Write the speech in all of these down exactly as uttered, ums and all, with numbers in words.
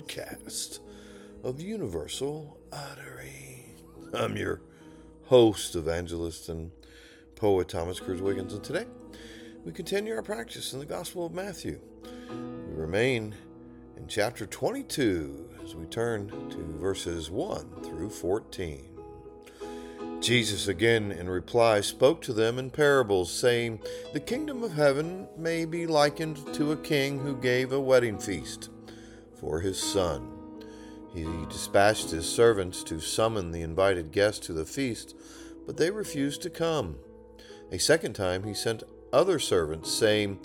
podcast of Universal Utterly. I'm your host, evangelist, and poet Thomas Cruz Wiggins, and today we continue our practice in the Gospel of Matthew. We remain in chapter twenty-two as we turn to verses one through fourteen. Jesus again in reply spoke to them in parables, saying, "The kingdom of heaven may be likened to a king who gave a wedding feast for his son. He dispatched his servants to summon the invited guests to the feast, but they refused to come. A second time he sent other servants, saying,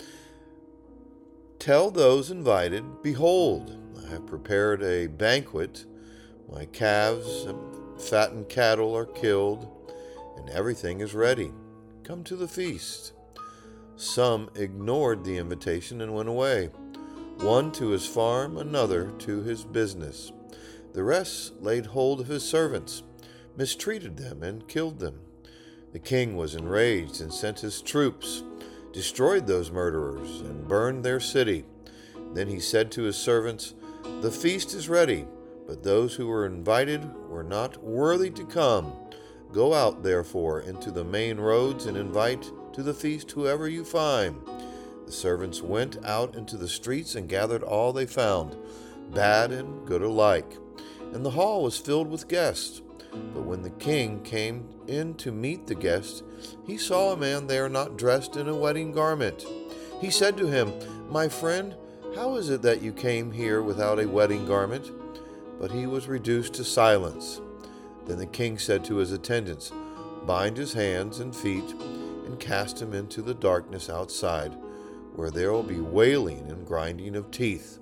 'Tell those invited, behold, I have prepared a banquet. My calves and fattened cattle are killed, and everything is ready. Come to the feast.' Some ignored the invitation and went away, one to his farm, another to his business. The rest laid hold of his servants, mistreated them, and killed them. The king was enraged and sent his troops, destroyed those murderers, and burned their city. Then he said to his servants, 'The feast is ready, but those who were invited were not worthy to come. Go out, therefore, into the main roads and invite to the feast whoever you find.' The servants went out into the streets and gathered all they found, bad and good alike, and the hall was filled with guests. But when the king came in to meet the guests, he saw a man there not dressed in a wedding garment. He said to him, 'My friend, how is it that you came here without a wedding garment?' But he was reduced to silence. Then the king said to his attendants, 'Bind his hands and feet and cast him into the darkness outside, where there will be wailing and grinding of teeth.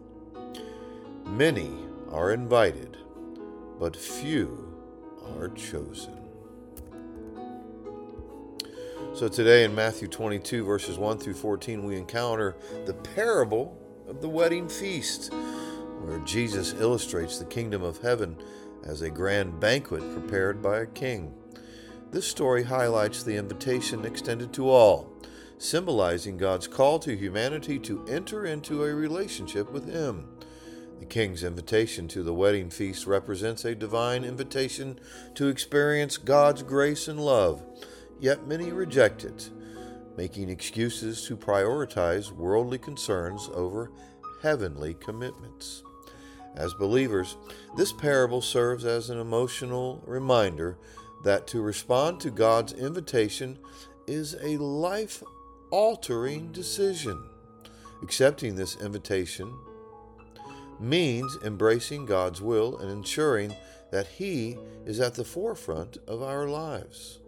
Many are invited, but few are chosen.'" So today in Matthew twenty-two, verses one through fourteen, we encounter the parable of the wedding feast, where Jesus illustrates the kingdom of heaven as a grand banquet prepared by a king. This story highlights the invitation extended to all, symbolizing God's call to humanity to enter into a relationship with Him. The king's invitation to the wedding feast represents a divine invitation to experience God's grace and love, yet many reject it, making excuses to prioritize worldly concerns over heavenly commitments. As believers, this parable serves as an emotional reminder that to respond to God's invitation is a life-altering decision. Accepting this invitation means embracing God's will and ensuring that He is at the forefront of our lives.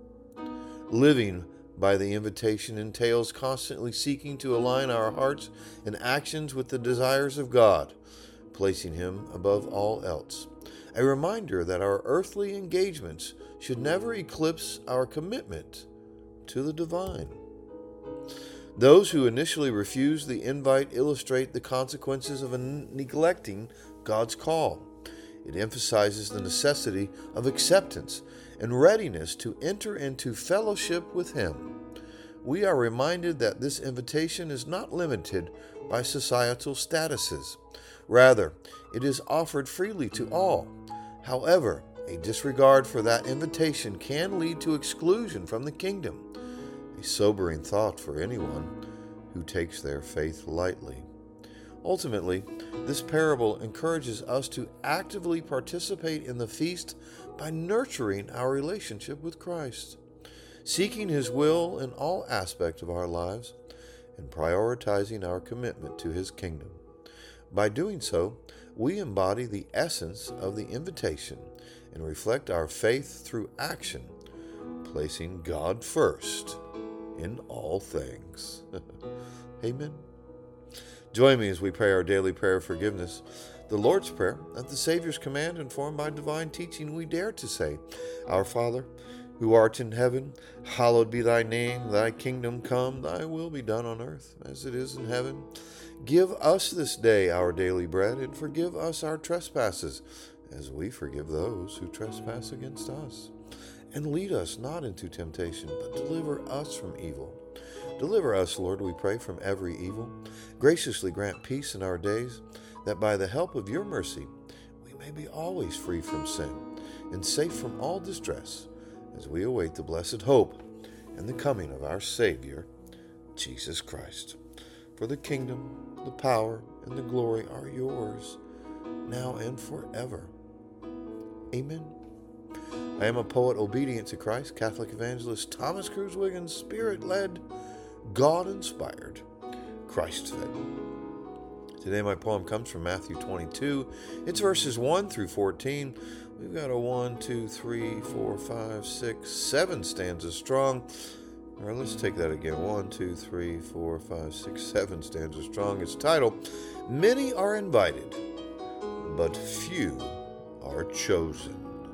Living by the invitation entails constantly seeking to align our hearts and actions with the desires of God, placing Him above all else. A reminder that our earthly engagements should never eclipse our commitment to the divine. Those who initially refuse the invite illustrate the consequences of neglecting God's call. It emphasizes the necessity of acceptance and readiness to enter into fellowship with Him. We are reminded that this invitation is not limited by societal statuses. Rather, it is offered freely to all. However, a disregard for that invitation can lead to exclusion from the kingdom, a sobering thought for anyone who takes their faith lightly. Ultimately, this parable encourages us to actively participate in the feast by nurturing our relationship with Christ, seeking His will in all aspects of our lives, and prioritizing our commitment to His kingdom. By doing so, we embody the essence of the invitation and reflect our faith through action, placing God first in all things. Amen. Join me as we pray our daily prayer of forgiveness, the Lord's Prayer, at the Savior's command, informed by divine teaching. We dare to say, "Our Father, who art in heaven, hallowed be thy name. Thy kingdom come, thy will be done on earth as it is in heaven. Give us this day our daily bread, and forgive us our trespasses, as we forgive those who trespass against us. And lead us not into temptation, but deliver us from evil. Deliver us, Lord, we pray, from every evil. Graciously grant peace in our days, that by the help of your mercy we may be always free from sin and safe from all distress, as we await the blessed hope and the coming of our Savior, Jesus Christ. For the kingdom, the power, and the glory are yours, now and forever. Amen. I am a poet obedient to Christ, Catholic evangelist Thomas Cruz Wiggins, Spirit-led, God-inspired, Christ-fed. Today my poem comes from Matthew twenty-two. It's verses one through fourteen. We've got a one, two, three, four, five, six, seven stanzas strong. All right, let's take that again. One, two, three, four, five, six, seven stanzas strong. It's titled, Many Are Invited, But Few Are Chosen.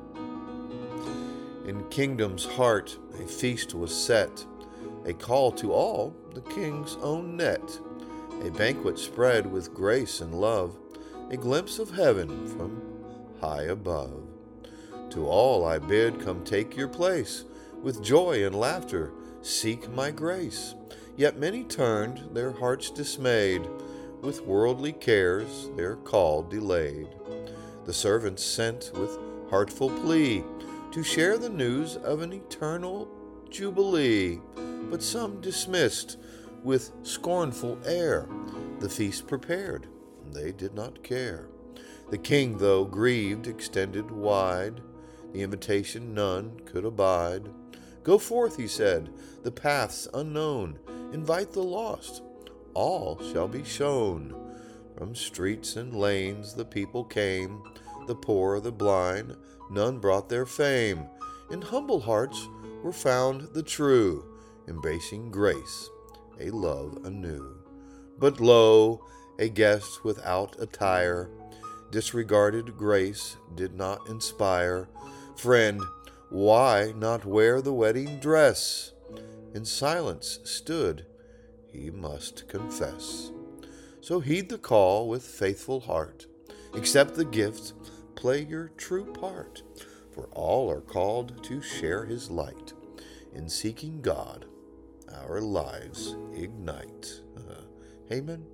In kingdom's heart a feast was set, a call to all the king's own net, a banquet spread with grace and love, a glimpse of heaven from high above. To all I bid, come take your place, with joy and laughter seek my grace. Yet many turned, their hearts dismayed, with worldly cares their call delayed. The servants sent with heartful plea, to share the news of an eternal jubilee. But some dismissed with scornful air the feast prepared, they did not care. The king, though grieved, extended wide the invitation none could abide. Go forth, he said, the paths unknown, invite the lost, all shall be shown. From streets and lanes the people came, the poor, the blind, none brought their fame. In humble hearts were found the true, embracing grace, a love anew. But lo, a guest without attire, disregarded grace, did not inspire. Friend, why not wear the wedding dress? In silence stood, he must confess. So heed the call with faithful heart, accept the gift, play your true part, for all are called to share his light. In seeking God, our lives ignite. Uh, amen.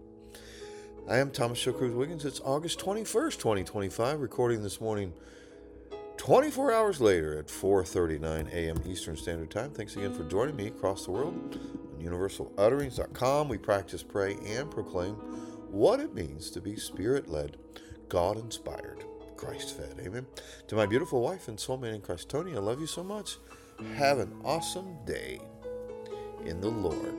I am Thomas Cruz Wiggins. It's August twenty-first, twenty twenty-five, recording this morning twenty-four hours later at four thirty-nine a.m. Eastern Standard Time. Thanks again for joining me across the world on universal utterings dot com. We practice, pray, and proclaim what it means to be Spirit-led, God-inspired, Christ-fed. Amen. To my beautiful wife and soulmate in Christ, Tony, I love you so much. Have an awesome day in the Lord.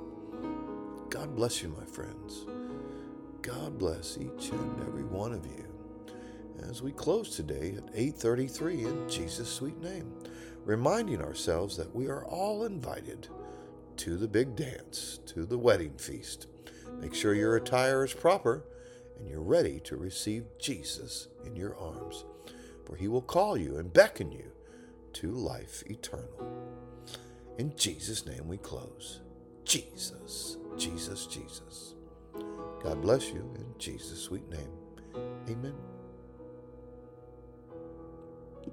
God bless you, my friends. God bless each and every one of you. As we close today at eight thirty-three in Jesus' sweet name, reminding ourselves that we are all invited to the big dance, to the wedding feast. Make sure your attire is proper and you're ready to receive Jesus in your arms, for he will call you and beckon you to life eternal. In Jesus' name we close. Jesus, Jesus, Jesus. God bless you in Jesus' sweet name. Amen.